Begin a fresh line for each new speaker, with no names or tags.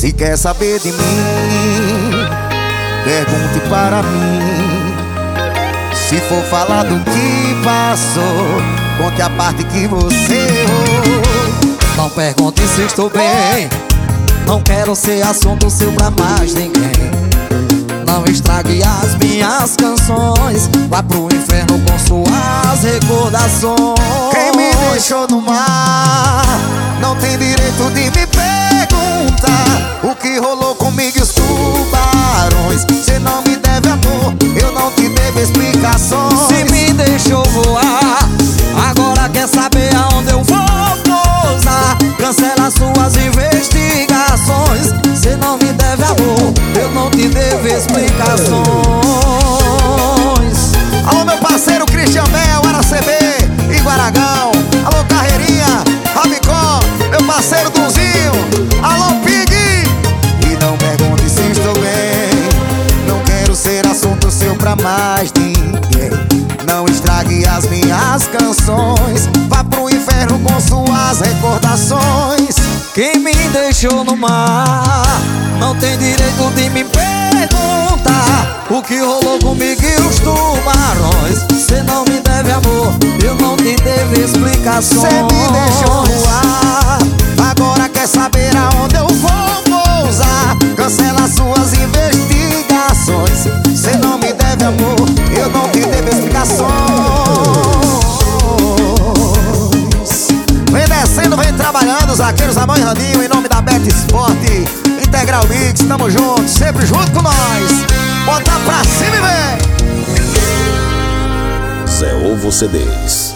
Se quer saber de mim, pergunte para mim. Se for falar do que passou, conte a parte que você errou.
Não pergunte se estou bem, não quero ser assunto seu pra mais ninguém. Não estrague as minhas canções, vá pro inferno com suas recordações.
Quem me deixou no mar não tem direito de me perguntar o que rolou comigo e os tubarões. Cê não me deve amor, eu não te devo explicações.
Se me deixou voar, agora quer saber aonde eu vou pousar. Cancela suas investigações. Cê não me deve amor, eu não te devo explicações.
Alô, meu parceiro Christian Bel, AraCB, Iguaragão. Alô, Carreirinha, Rabicó, meu parceiro Dunzinho. Alô, Pig. E não pergunte se estou bem, não quero ser assunto seu pra mais ninguém. Não estrague as minhas canções, vá pro inferno com suas recordações.
Quem me deixou no mar não tem direito de me perguntar o que rolou comigo e os tubarões. Cê não me deve amor, eu não te devo explicações.
Cê me deixou voar, agora quer saber aonde eu vou pousar. Cancela suas investigações. Cê não me deve amor, eu não te devo explicações. Vem descendo, vem trabalhando, Zaqueiros, Amão e Raninho, em nome da Bet Sport, Integral Mix, tamo junto, sempre junto com nós. Bota pra cima e vem!
Zé Ovo CDs.